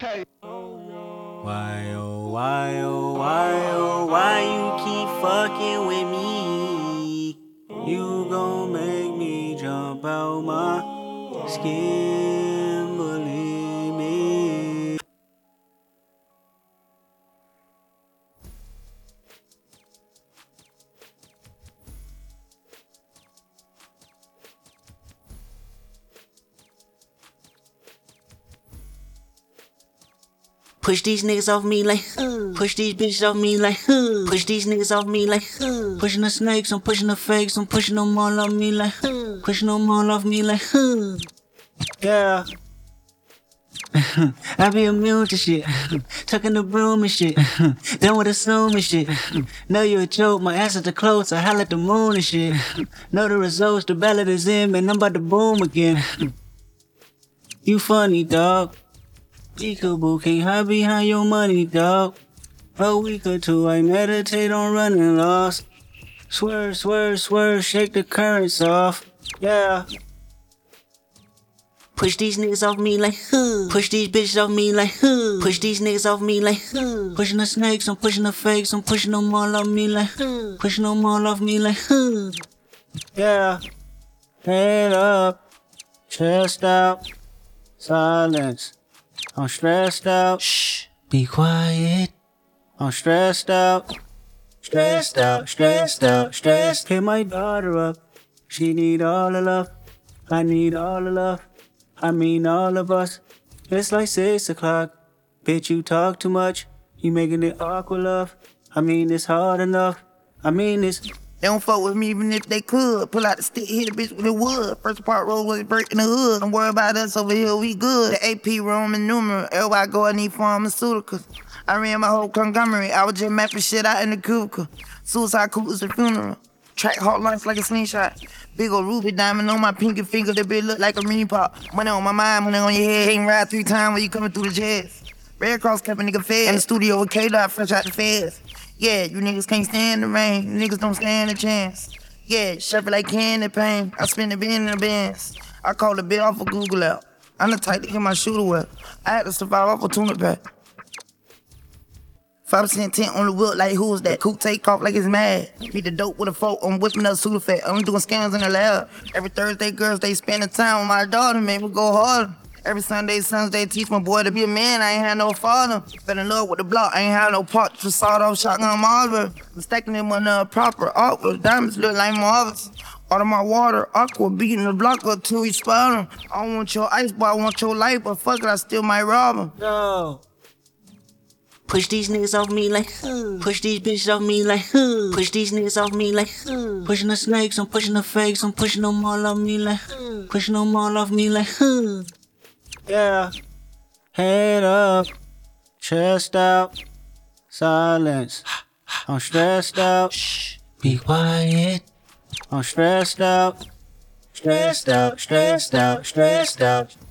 Hey. Why, oh, why, oh, why, oh, why you keep fucking with me? You gon' make me jump out my skin, believe me. Push these niggas off me like, push these bitches off me like, push these niggas off me like, pushing the snakes, I'm pushing the fakes, I'm pushing them all off me like, pushing them all off me like, yeah. I be immune to shit, tucking the broom and shit, done with assuming shit. Know you a joke, my answers are close, I holler at the moon and shit. Know the results, the ballot is in, man, I'm about to boom again. You funny, dog. Peekaboo, can't hide behind your money, dog. A week or two, I meditate on running lost. Swerve, swerve, swerve, shake the currents off. Yeah. Push these niggas off me like, push these bitches off me like, push these niggas off me like, pushing the snakes, I'm pushing the fakes, I'm pushing them all off me like, pushing them all off me like, yeah. Head up, chest out, silence. I'm stressed out. Shh, be quiet. I'm stressed out. Stressed out, stressed out, stressed. Pick my daughter up. She need all the love. I need all the love. I mean all of us. It's like 6 o'clock. Bitch, you talk too much. You making it awkward, love. I mean, it's hard enough. I mean, it's... They don't fuck with me even if they could. Pull out the stick, hit a bitch with the wood. First part roll was breaking the hood. Don't worry about us over here, we good. The AP Roman numeral. Everybody go, I need pharmaceuticals. I ran my whole conglomerate. I was just mapping shit out in the cubicle. Suicide cool is a funeral. Track hard life like a slingshot. Big ol' ruby diamond on my pinky finger. That bitch look like a mini pop. Money on my mind, money on your head. Ain't ride 3 times when you coming through the jazz. Red Cross kept a nigga fed. In the studio with K-Dot, fresh out the feds. Yeah, you niggas can't stand the rain. You niggas don't stand a chance. Yeah, shuffle like candy pain. I spend the bin in the bins. I call the bill off of Google out. I'm the type to get my shooter wet. I had to survive off a tuna pack. 5% tent on the wheel like who's that? Coop take off like it's mad. Beat the dope with a fork, I'm whipping up Sudafed. I'm doing scams in the lab. Every Thursday, girls, they spend the time with my daughter, make me go harder. Every Sunday, they teach my boy to be a man, I ain't had no father. Fell in love with the block, I ain't had no part to sawed off shotgun marble. I'm stacking them on the proper awkward. Diamonds look like marbles. Out of my water, aqua, beating the block up till we spot 'em. I don't want your ice, but I want your life, but fuck it, I still might rob 'em. No. Push these niggas off me like, push these bitches off me like, push these niggas off me like, pushing the snakes, I'm pushing the fakes, I'm pushing them all off me like, pushing them all off me like, yeah. Head up, chest out, silence. I'm stressed out. Shh, be quiet. I'm stressed out, stressed out, stressed out, stressed out.